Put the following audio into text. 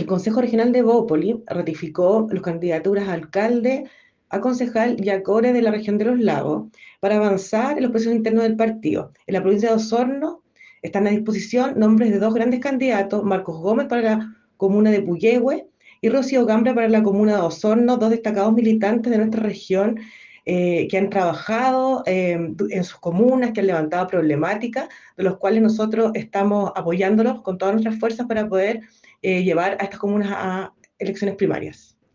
Consejo Regional de Bópoli ratificó las candidaturas a alcalde, a concejal y a core de la región de los lagos para avanzar en los procesos internos del partido. En la provincia de Osorno están a disposición nombres de dos grandes candidatos, Marcos Gómez para la comuna de Puyehue y Rocío Gambra para la comuna de Osorno, dos destacados militantes de nuestra región que han trabajado en sus comunas, que han levantado problemáticas, de los cuales nosotros estamos apoyándolos con todas nuestras fuerzas para poder llevar a estas comunas a elecciones primarias.